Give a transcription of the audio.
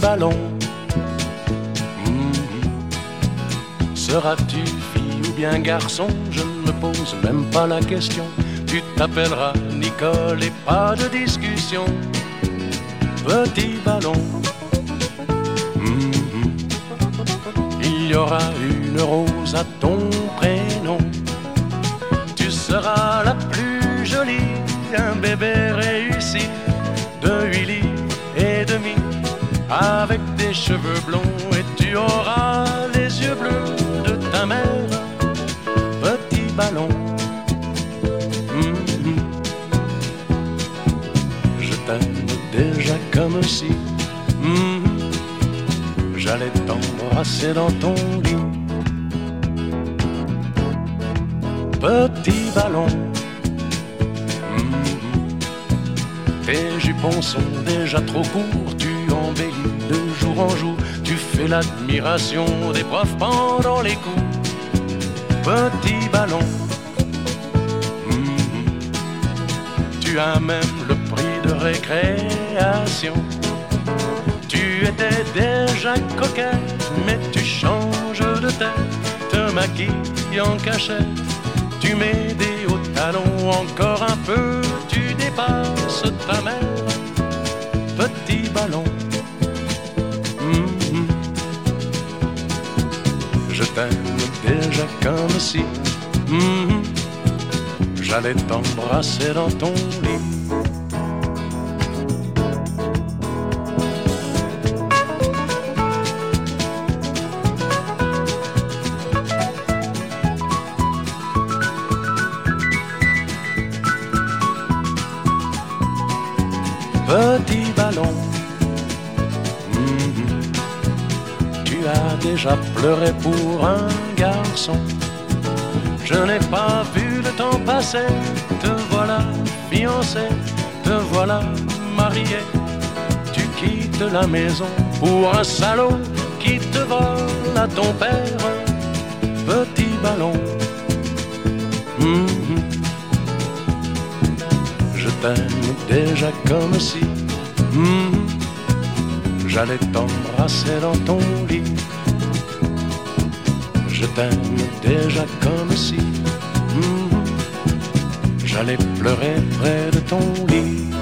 ballon. Seras-tu fille ou bien garçon? Je ne me pose même pas la question. Tu t'appelleras Nicole et pas de discussion. Petit ballon. Il y aura une rose à ton prénom. Tu seras la plus jolie, un bébé réussi de 8 livres et demi, avec des cheveux blonds, et tu auras les yeux bleus de ta mère. Petit ballon. Je t'aime déjà comme si j'allais t'embrasser dans ton lit. Petit ballon. Tes jupons sont déjà trop courts, tu embellis de jour en jour, tu fais l'admiration des profs pendant les cours. Petit ballon. Tu as même le prix de récréation. Tu étais déjà coquette, mais tu changes de tête, te maquilles en cachette, tu mets des hauts talons, encore un peu, tu dépasses ta mère. Petit ballon. Je t'aime déjà comme si j'allais t'embrasser dans ton lit. Petit ballon. Tu as déjà pleuré pour un garçon. Je n'ai pas vu le temps passer. Te voilà fiancé, te voilà marié. Tu quittes la maison pour un salaud qui te vole à ton père. Petit ballon. Je t'aime déjà comme si j'allais t'embrasser dans ton lit. Je t'aime déjà comme si j'allais pleurer près de ton lit.